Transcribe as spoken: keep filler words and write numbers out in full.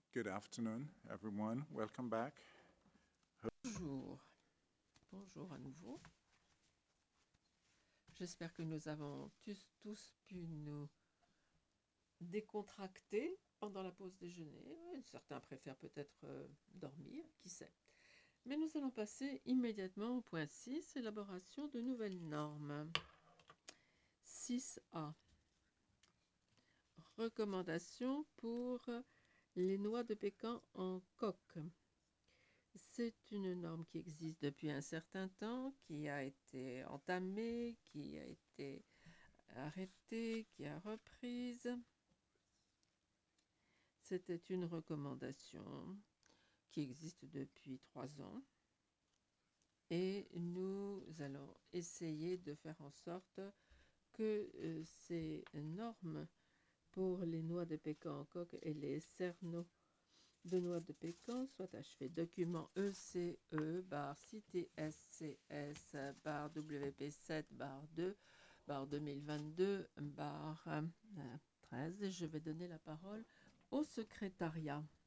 Good afternoon, everyone. Welcome back. Bonjour, bonjour à nouveau. J'espère que nous avons tous, tous pu nous décontracter pendant la pause déjeuner. Certains préfèrent peut-être euh, dormir, qui sait. Mais nous allons passer immédiatement au point six, élaboration de nouvelles normes. six A. Recommandations pour les noix de pécan en coque. C'est une norme qui existe depuis un certain temps, qui a été entamée, qui a été arrêtée, qui a reprise. C'était une recommandation qui existe depuis trois ans. Et nous allons essayer de faire en sorte que euh, ces normes pour les noix de pécan en coque et les cerneaux de noix de pécan soit achevé. Document E C E barre C T S C S barre W P sept barre deux barre deux mille vingt-deux barre treize. Et je vais donner la parole au secrétariat.